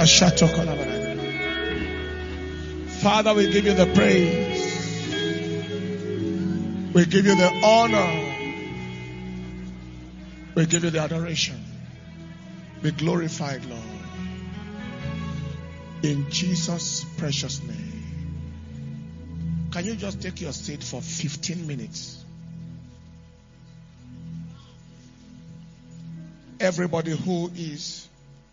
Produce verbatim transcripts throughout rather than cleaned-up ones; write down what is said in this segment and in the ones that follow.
Father, we give you the praise. We give you the honor. We give you the adoration. Be glorified, Lord. In Jesus' precious name. Can you just take your seat for fifteen minutes? Everybody who is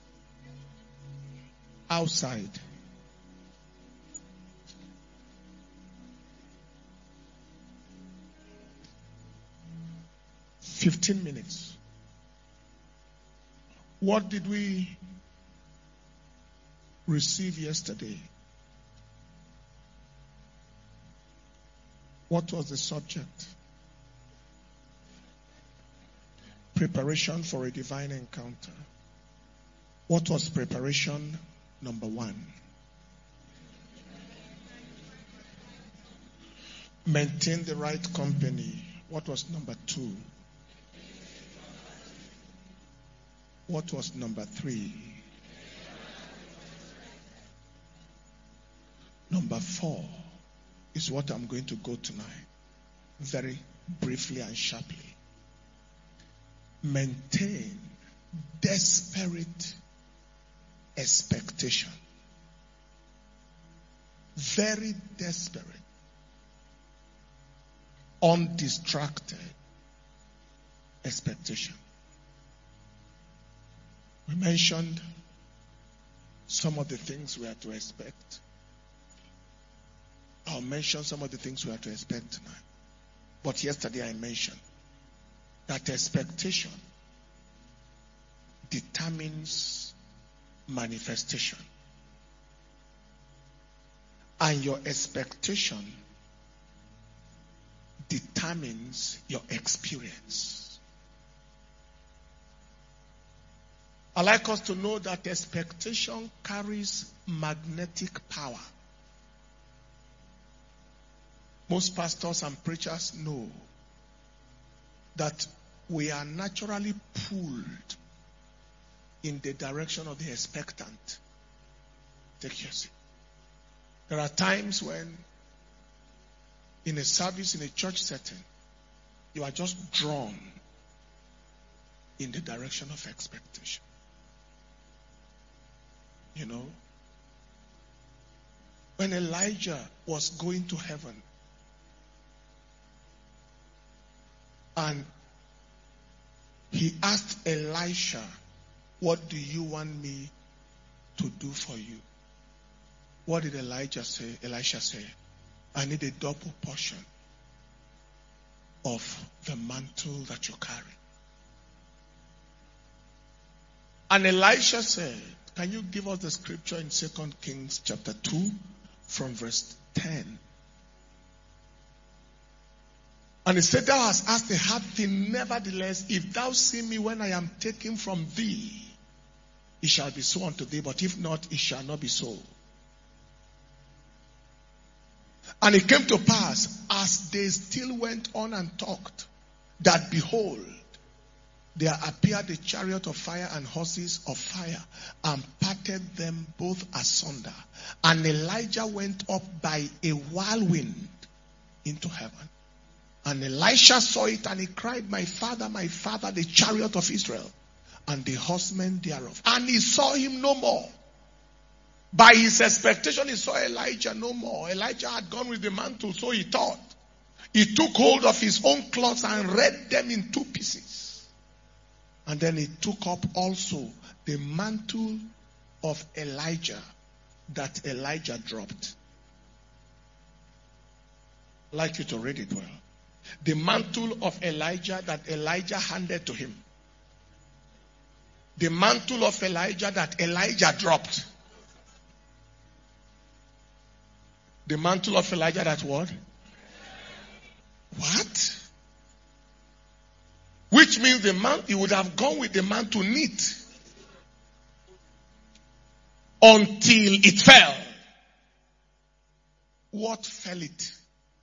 outside, fifteen minutes. What did we receive yesterday? What was the subject? Preparation for a divine encounter. What was preparation number one? Maintain the right company. What was number two? What was number three? Number four is what I'm going to go tonight, very briefly and sharply. Maintain desperate expectation. Very desperate. Undistracted expectation. We mentioned some of the things we are to expect. I'll mention some of the things we are to expect tonight. But yesterday I mentioned that expectation determines manifestation. And your expectation determines your experience. I like us to know that expectation carries magnetic power. Most pastors and preachers know that we are naturally pulled in the direction of the expectant. Take your seat. There are times when in a service, in a church setting, you are just drawn in the direction of expectation. You know, when Elijah was going to heaven and he asked Elisha, what do you want me to do for you? What did Elijah say? Elisha say, I need a double portion of the mantle that you carry. And Elisha said, can you give us the scripture in Second Kings chapter two from verse ten? And he said, thou hast asked a hard thing, nevertheless, if thou see me when I am taken from thee, it shall be so unto thee, but if not, it shall not be so. And it came to pass, as they still went on and talked, that behold, there appeared a chariot of fire and horses of fire, and parted them both asunder. And Elijah went up by a whirlwind into heaven. And Elisha saw it, and he cried, my father, my father, the chariot of Israel, and the horsemen thereof. And he saw him no more. By his expectation, he saw Elijah no more. Elijah had gone with the mantle, so he thought. He took hold of his own clothes and rent them in two pieces. And then he took up also the mantle of Elijah that Elijah dropped. I'd like you to read it well. The mantle of Elijah that Elijah handed to him. The mantle of Elijah that Elijah dropped. The mantle of Elijah that what? What? Which means the man, he would have gone with the man to knit until it fell. What fell it?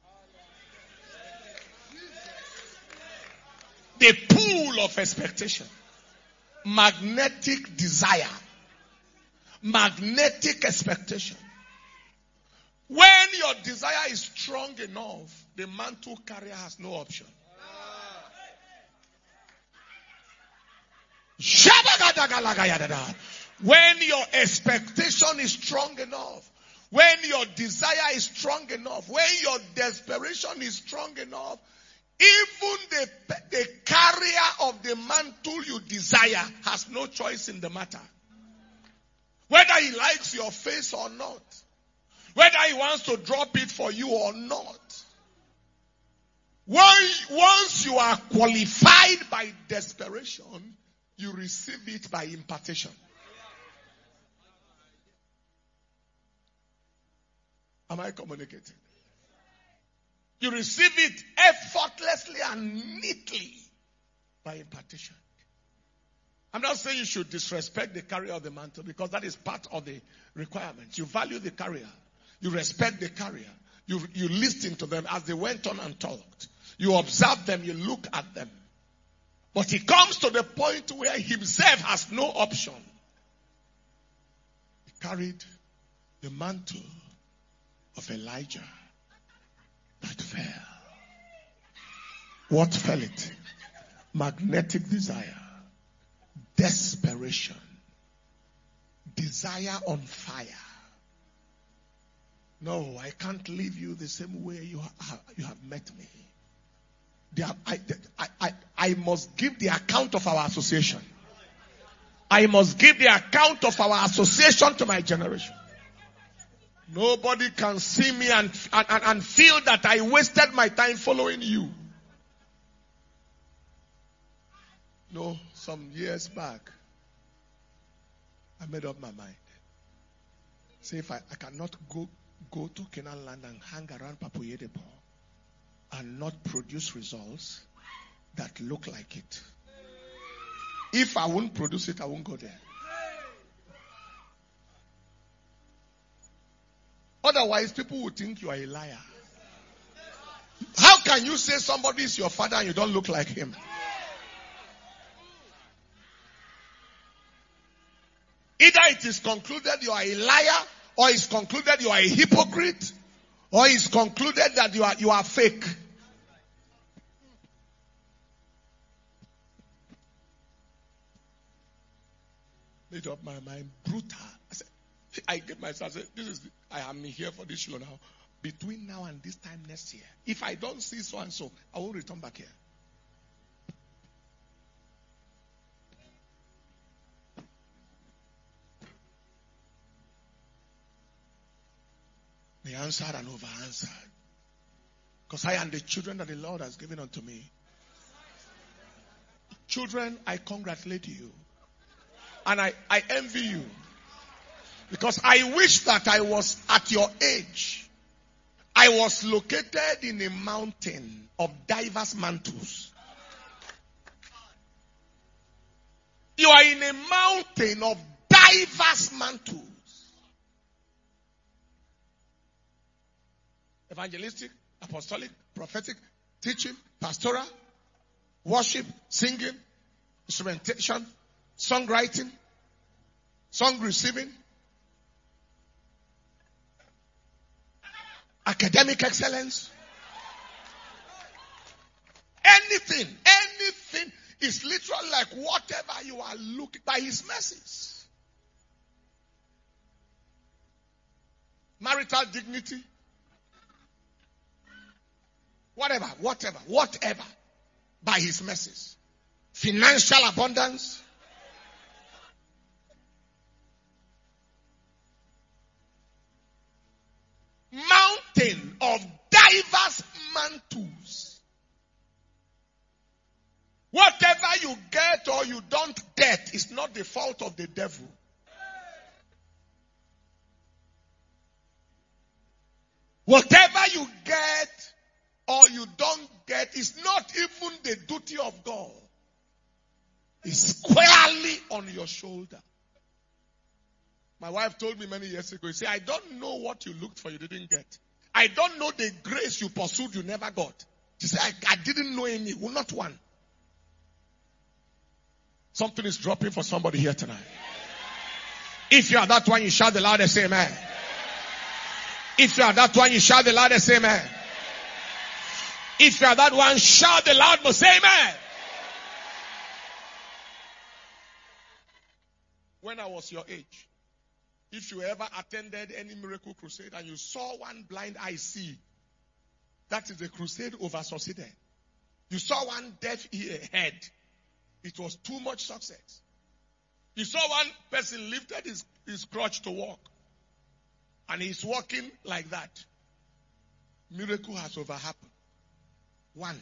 The pool of expectation. Magnetic desire. Magnetic expectation. When your desire is strong enough, the mantle carrier has no option. When your expectation is strong enough, when your desire is strong enough, when your desperation is strong enough, even the, the carrier of the mantle you desire has no choice in the matter. Whether he likes your face or not. Whether he wants to drop it for you or not. Once you are qualified by desperation, you receive it by impartation. Am I communicating? You receive it effortlessly and neatly by impartation. I'm not saying you should disrespect the carrier of the mantle, because that is part of the requirement. You value the carrier. You respect the carrier. You, you listen to them as they went on and talked. You observe them. You look at them. But he comes to the point where himself has no option. He carried the mantle of Elijah that fell. What fell it? Magnetic desire. Desperation. Desire on fire. No, I can't leave you the same way you have, you have met me. Are, I, I, I, I must give the account of our association. I must give the account of our association to my generation. Nobody can see me and, and, and feel that I wasted my time following you. No, some years back, I made up my mind. Say if I, I cannot go go to Canaan land and hang around Papuyedepo and not produce results that look like it. If I won't produce it, I won't go there. Otherwise, people would think you are a liar. How can you say somebody is your father and you don't look like him? Either it is concluded you are a liar, or it's concluded you are a hypocrite, or it's concluded that you are you are fake. Made up my mind, brutal. I said, I gave myself, I said, this is, I am here for this show now. Between now and this time next year, if I don't see so and so, I will return back here. They answered and over-answered. Because I am the children that the Lord has given unto me. Children, I congratulate you. And I, I envy you. Because I wish that I was at your age. I was located in a mountain of diverse mantles. You are in a mountain of diverse mantles. Evangelistic, apostolic, prophetic, teaching, pastoral, worship, singing, instrumentation, songwriting, song receiving, academic excellence. Anything, anything is literally like whatever you are looking by his mercies. Marital dignity. Whatever, whatever, whatever. By his mercies. Financial abundance. Mountain of diverse mantles. Whatever you get or you don't get is not the fault of the devil. Whatever you get or you don't get is not even the duty of God. It's squarely on your shoulder. My wife told me many years ago, she said, I don't know what you looked for you didn't get. I don't know the grace you pursued you never got. She said, I, I didn't know any, well, not one. Something is dropping for somebody here tonight. If you are that one, you shout the loudest amen. If you are that one, you shout the loudest amen. If you are that one, shout the loud most amen. When I was your age, if you ever attended any miracle crusade and you saw one blind eye see, that is a crusade over succeeded. You saw one deaf ear head, it was too much success. You saw one person lifted his, his crutch to walk, and he's walking like that. Miracle has over happened. One.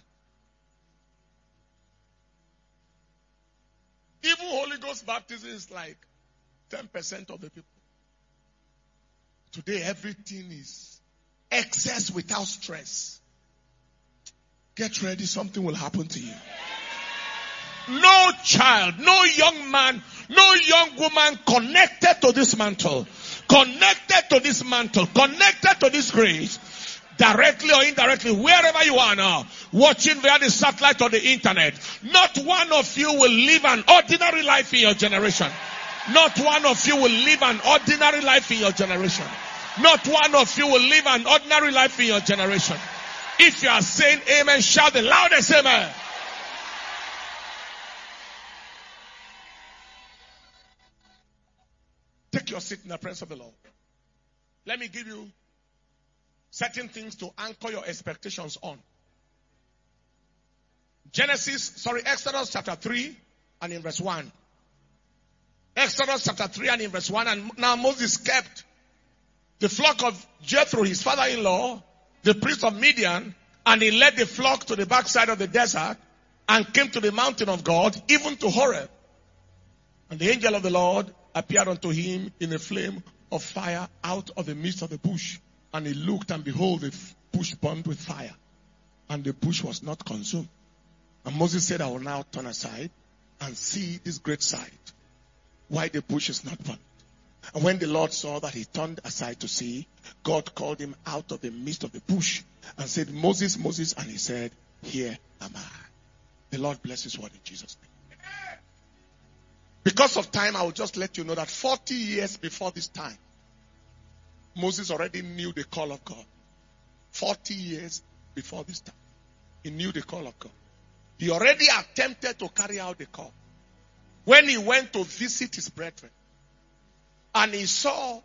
Even Holy Ghost baptism is like ten percent of the people. Today everything is excess without stress. Get ready, something will happen to you. No child, no young man, no young woman connected to this mantle, connected to this mantle, connected to this grace, directly or indirectly, wherever you are now, watching via the satellite or the internet, not one of you will live an ordinary life in your generation. Not one of you will live an ordinary life in your generation. Not one of you will live an ordinary life in your generation. If you are saying amen, shout the loudest amen. Take your seat in the presence of the Lord. Let me give you certain things to anchor your expectations on. Genesis, sorry, Exodus chapter three and in verse one. Exodus chapter three and in verse one. And now Moses kept the flock of Jethro, his father-in-law, the priest of Midian, and he led the flock to the backside of the desert and came to the mountain of God, even to Horeb. And the angel of the Lord appeared unto him in a flame of fire out of the midst of the bush. And he looked, and behold, the bush burned with fire, and the bush was not consumed. And Moses said, I will now turn aside and see this great sight, why the bush is not burned. And when the Lord saw that he turned aside to see, God called him out of the midst of the bush and said, Moses, Moses, and he said, here am I. The Lord bless his word in Jesus' name. Because of time, I will just let you know that forty years before this time, Moses already knew the call of God. forty years before this time, he knew the call of God. He already attempted to carry out the call. When he went to visit his brethren, and he saw,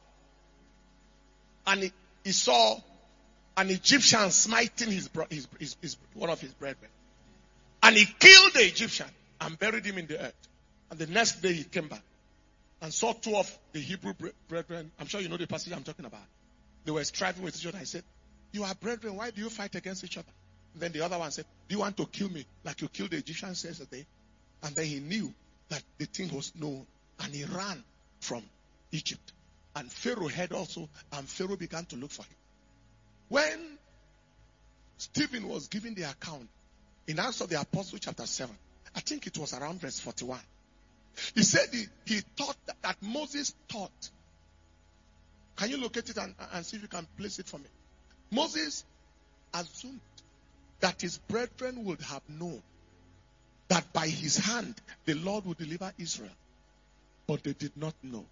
and he, he saw an Egyptian smiting his, his, his, his one of his brethren, and he killed the Egyptian and buried him in the earth. And the next day he came back and saw two of the Hebrew brethren. I'm sure you know the passage I'm talking about. They were striving with each other. I said, you are brethren, why do you fight against each other? And then the other one said, do you want to kill me like you killed the Egyptians yesterday? And then he knew that the thing was known, and he ran from Egypt. And Pharaoh heard also, and Pharaoh began to look for him. When Stephen was giving the account in Acts of the Apostles chapter seven, I think it was around verse forty-one. He said he, he thought that, that Moses thought. Can you locate it and, and see if you can place it for me? Moses assumed that his brethren would have known that by his hand the Lord would deliver Israel. But they did not know.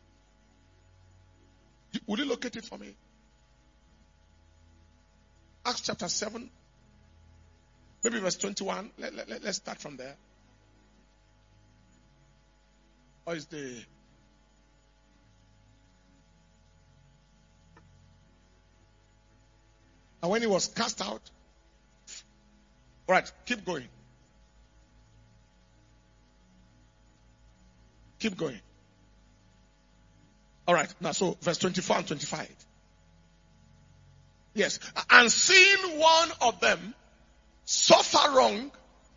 Would you locate it for me? Acts chapter seven, maybe verse twenty-one. Let, let, let, let's start from there. Or is the and when he was cast out, all right, keep going. Keep going. All right, now so verse twenty-four and twenty-five. Yes, and seeing one of them suffer wrong,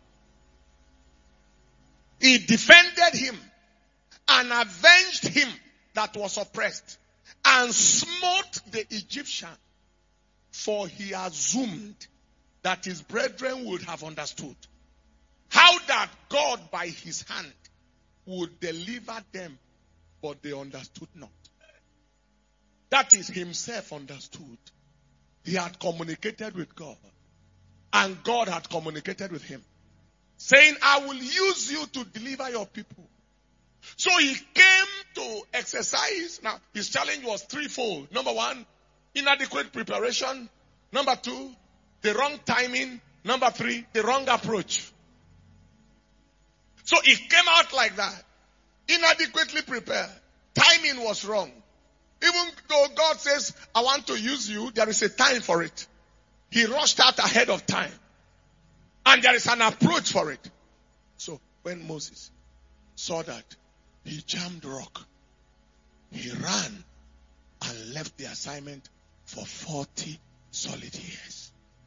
he defended him and avenged him that was oppressed, and smote the Egyptian, for he assumed that his brethren would have understood how that God by his hand would deliver them, but they understood not. That is, himself understood. He had communicated with God, and God had communicated with him, saying, I will use you to deliver your people. So he came to exercise. Now, his challenge was threefold. Number one, inadequate preparation. Number two, the wrong timing. Number three, the wrong approach. So it came out like that. Inadequately prepared. Timing was wrong. Even though God says, I want to use you, there is a time for it. He rushed out ahead of time. And there is an approach for it. So when Moses saw that, he jammed rock. He ran and left the assignment for forty solid years.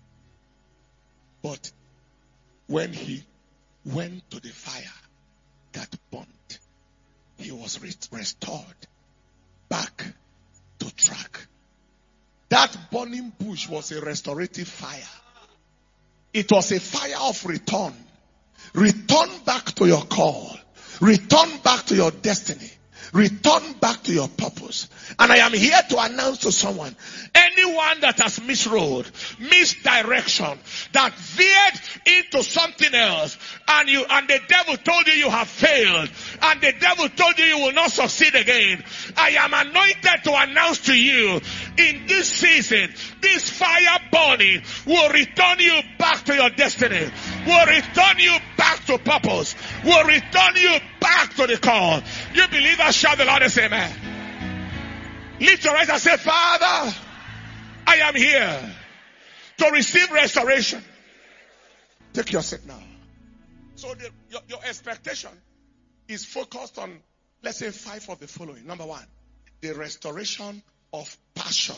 But when he went to the fire that burnt, he was restored back to track. That burning bush was a restorative fire. It was a fire of return. Return back to your call. Return back to your destiny. Return back to your purpose. And I am here to announce to someone, anyone that has misroad, misdirection, that veered into something else, and you and the devil told you you have failed, and the devil told you you will not succeed again, I am anointed to announce to you, in this season, this fire burning will return you back to your destiny, will return you back to purpose, will return you back to the call. You believe I shout the Lord and say amen. Lift your eyes and say, Father, I am here to receive restoration. Take your seat now. So the, your, your expectation is focused on, let's say, five of the following. Number one, the restoration of passion.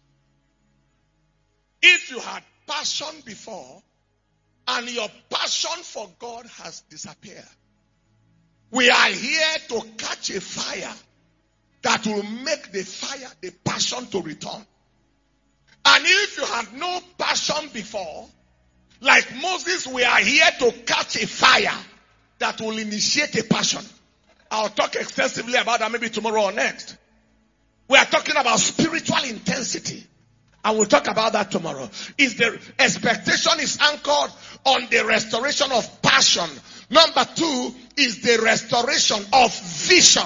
If you had passion before and your passion for God has disappeared, we are here to catch a fire that will make the fire, the passion to return. And if you have no passion before, like Moses, we are here to catch a fire that will initiate a passion. I'll talk extensively about that maybe tomorrow or next. We are talking about spiritual intensity. And we'll talk about that tomorrow. Is the expectation is anchored on the restoration of passion. Number two is the restoration of vision.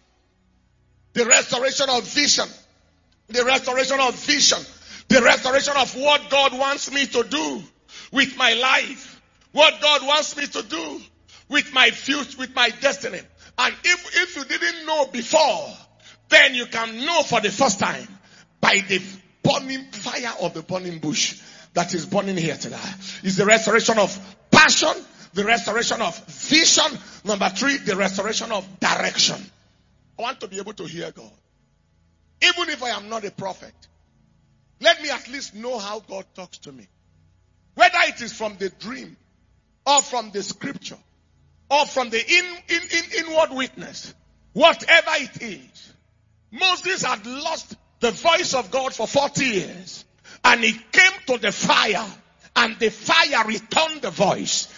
The restoration of vision. The restoration of vision. The restoration of what God wants me to do with my life. What God wants me to do with my future, with my destiny. And if, if you didn't know before, then you can know for the first time by the burning fire of the burning bush that is burning here today. Is the restoration of passion, the restoration of vision. Number three, the restoration of direction. I want to be able to hear God. Even if I am not a prophet, let me at least know how God talks to me. Whether it is from the dream, or from the scripture, or from the in, in, in, inward witness, whatever it is. Moses had lost the voice of God for forty years. And he came to the fire. And the fire returned the voice.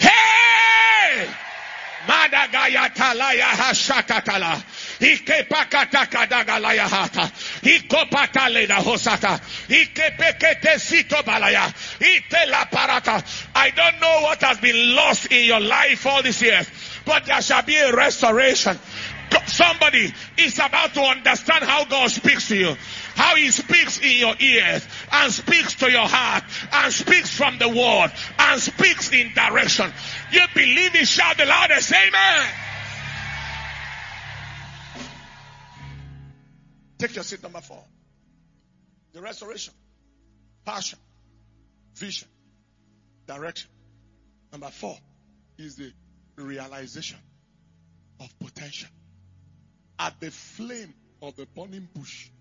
Hey! Madagaya talaya hashatatala. Ike pakataka dagalaya hata. Iko patale da hosata. Ike pekete sito balaya. Ite la parata. I don't know what has been lost in your life all these years, but there shall be a restoration. Somebody is about to understand how God speaks to you. How he speaks in your ears and speaks to your heart and speaks from the word and speaks in direction. You believe it, shout the loudest, amen. Take your seat, number four. The restoration, passion, vision, direction. Number four is the realization of potential. At the flame of the burning bush,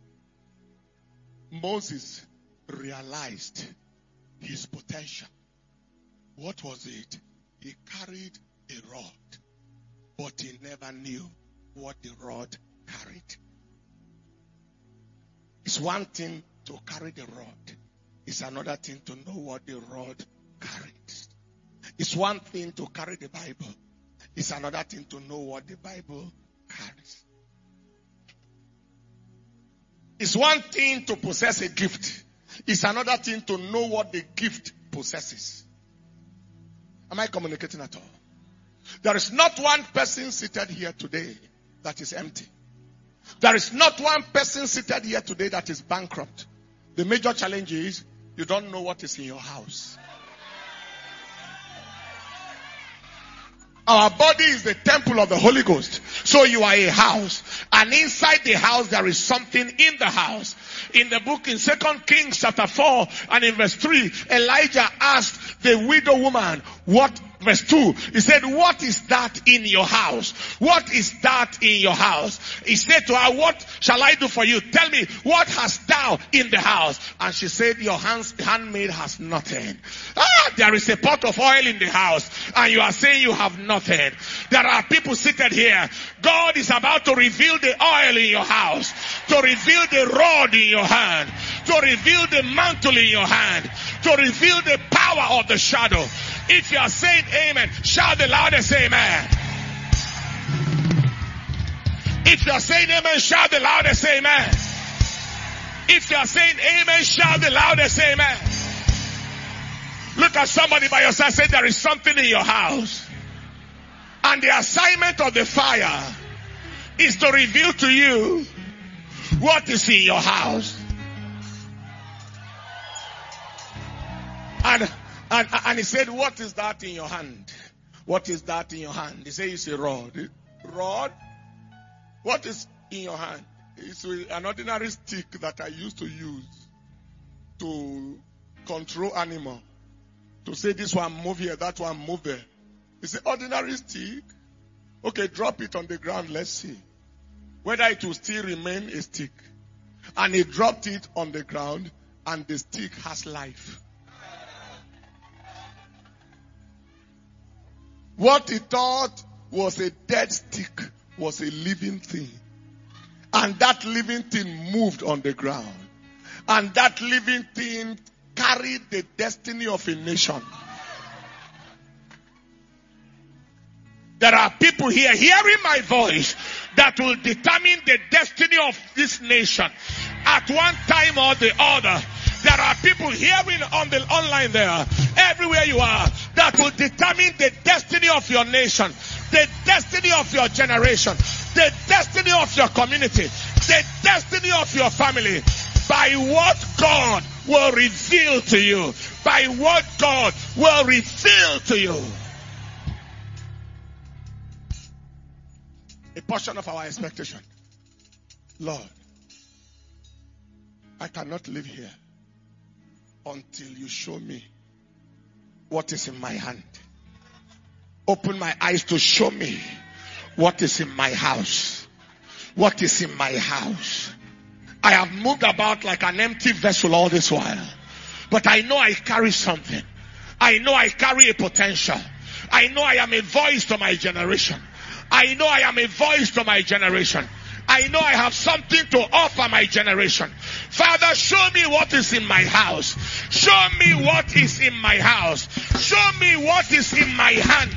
Moses realized his potential. What was it? He carried a rod, but he never knew what the rod carried. It's one thing to carry the rod. It's another thing to know what the rod carries. It's one thing to carry the Bible. It's another thing to know what the Bible carries. It's one thing to possess a gift. It's another thing to know what the gift possesses. Am I communicating at all? There is not one person seated here today that is empty. There is not one person seated here today that is bankrupt. The major challenge is you don't know what is in your house. Our body is the temple of the Holy Ghost. So you are a house. And inside the house there is something in the house. In the book in Second Kings chapter four and in verse three, Elijah asked the widow woman, what, verse two, he said, what is that in your house? What is that in your house? He said to her, what shall I do for you? Tell me, what hast thou in the house? And she said, your hands, handmaid has nothing. Ah, there is a pot of oil in the house and you are saying you have nothing. There are people seated here. God is about to reveal the oil in your house, to reveal the rod in your hand, to reveal the mantle in your hand, to reveal the power of the shadow. If you are saying amen, shout the loudest amen. If you are saying amen, shout the loudest amen. If you are saying amen, shout the loudest amen. Look at somebody by your side, say there is something in your house. And the assignment of the fire is to reveal to you what is in your house. And, and, and he said, what is that in your hand? What is that in your hand? He said, it's a rod. Rod? What is in your hand? It's an ordinary stick that I used to use to control animal. To say this one move here, that one move there. It's an ordinary stick. Okay, drop it on the ground. Let's see whether it will still remain a stick. And he dropped it on the ground and the stick has life. What he thought was a dead stick was a living thing. And that living thing moved on the ground. And that living thing carried the destiny of a nation. There are people here hearing my voice that will determine the destiny of this nation at one time or the other. There are people hearing on the online there, everywhere you are, that will determine the destiny of your nation, the destiny of your generation, the destiny of your community, the destiny of your family, by what God will reveal to you, by what God will reveal to you. A portion of our expectation. Lord, I cannot live here until you show me what is in my hand. Open my eyes to show me what is in my house. What is in my house. I have moved about like an empty vessel all this while. But I know I carry something. I know I carry a potential. I know I am a voice to my generation. I know I am a voice to my generation. I know I have something to offer my generation. Father, show me what is in my house. Show me what is in my house. Show me what is in my hand.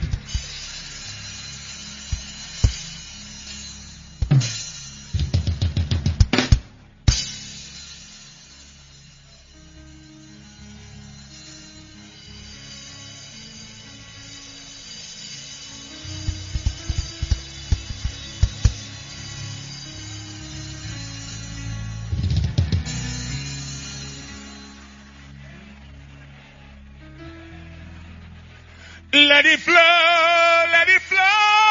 Let it flow, let it flow,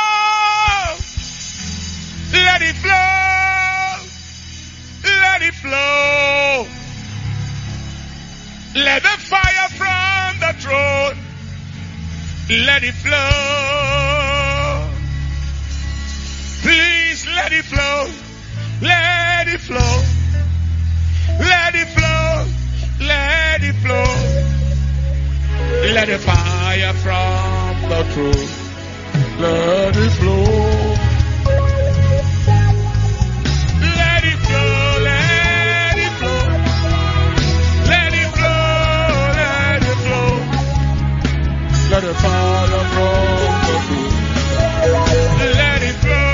let it flow, let it flow. Let the fire from the throne, let it flow. Please let it flow, let it flow, let it flow, let it flow. Let the fire from the throne, let it flow. Let it flow, let it flow. Let it flow, let it flow. Let the fire from the throne, let it flow.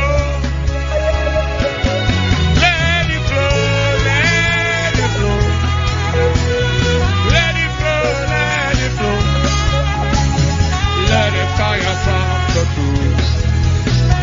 Let it flow, let it flow. Let it flow, let it flow. Let the fire from the throne,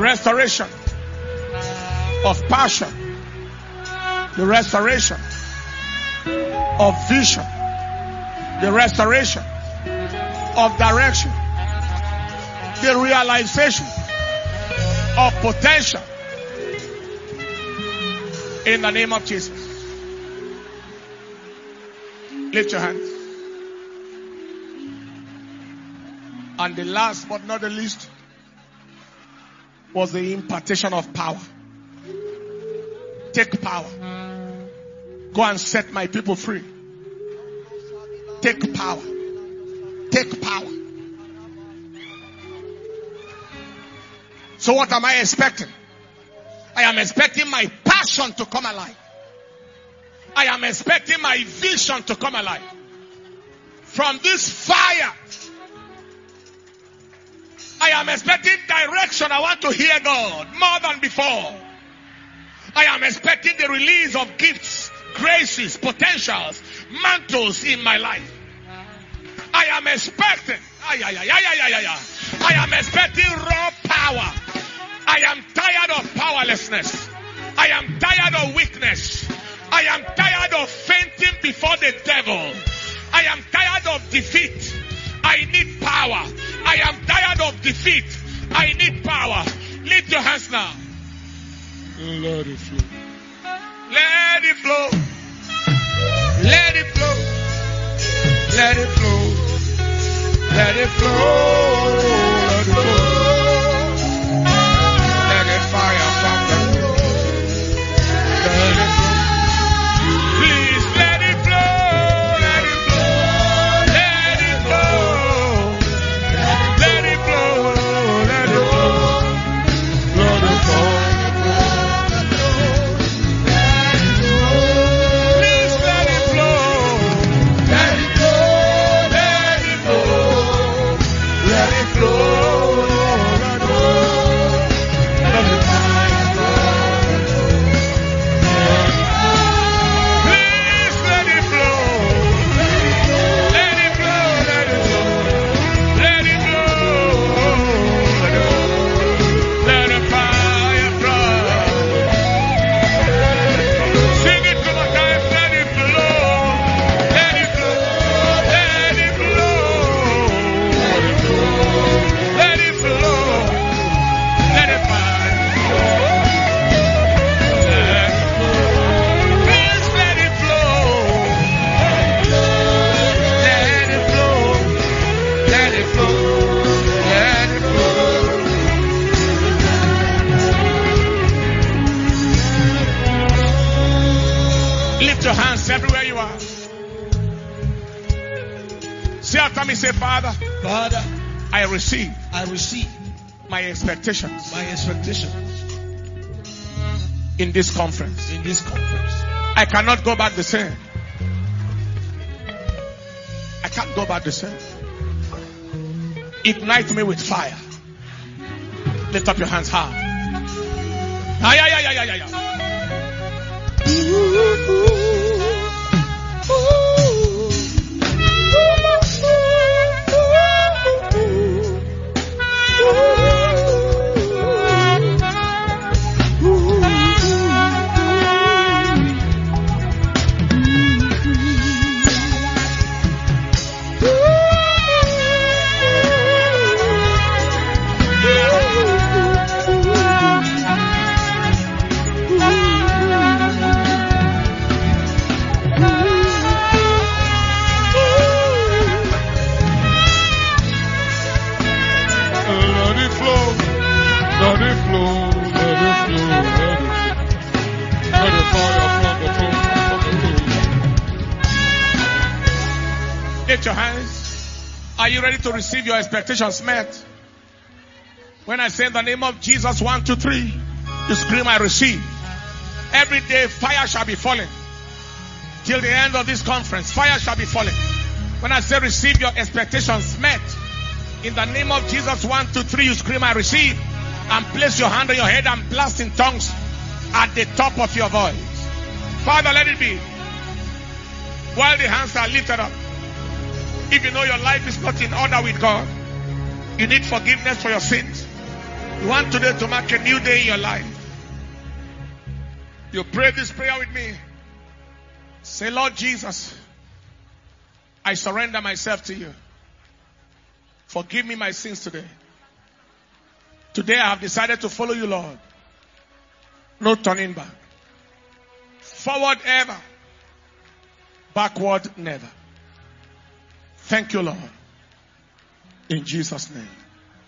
restoration of passion, the restoration of vision, the restoration of direction, the realization of potential in the name of Jesus. Lift your hands. And the last but not the least was the impartation of power. Take power. Go and set my people free. Take power. Take power. So what am I expecting? I am expecting my passion to come alive. I am expecting my vision to come alive. From this fire, I am expecting direction. I want to hear God more than before. I am expecting the release of gifts, graces, potentials, mantles in my life. I am expecting, ay, ay, ay, ay, ay, ay, ay. I am expecting raw power. I am tired of powerlessness. I am tired of weakness. I am tired of fainting before the devil. I am tired of defeat. I need power. I am tired of defeat. I need power. Lift your hands now. Let it flow. Let it flow. Let it flow. Let it flow. Let it flow. Let it flow. Let it fire from the floor. Let it flow. Please let it flow. Let it flow. Let it flow. Let it flow. Let it flow. Let it flow. Everywhere you are. Say after me, say, Father, Father, I receive, I receive my expectations, my expectations in this conference. In this conference, I cannot go back the same. I can't go back the same. Ignite me with fire. Lift up your hands high. Ay, ay, ay, ay, ay, ay, ay. Lift your hands. Are you ready to receive your expectations met? When I say in the name of Jesus, one, two, three, you scream, I receive. Every day fire shall be falling. Till the end of this conference, fire shall be falling. When I say receive your expectations met, in the name of Jesus, one, two, three, you scream, I receive. And place your hand on your head and blast in tongues at the top of your voice. Father, let it be. While the hands are lifted up, if you know your life is not in order with God, you need forgiveness for your sins, You want today to mark a new day in your life. You pray this prayer with me. Say, Lord Jesus, I surrender myself to you. Forgive me my sins today. Today I have decided to follow you, Lord. No turning back. Forward ever. Backward never. Thank you, Lord. In Jesus' name.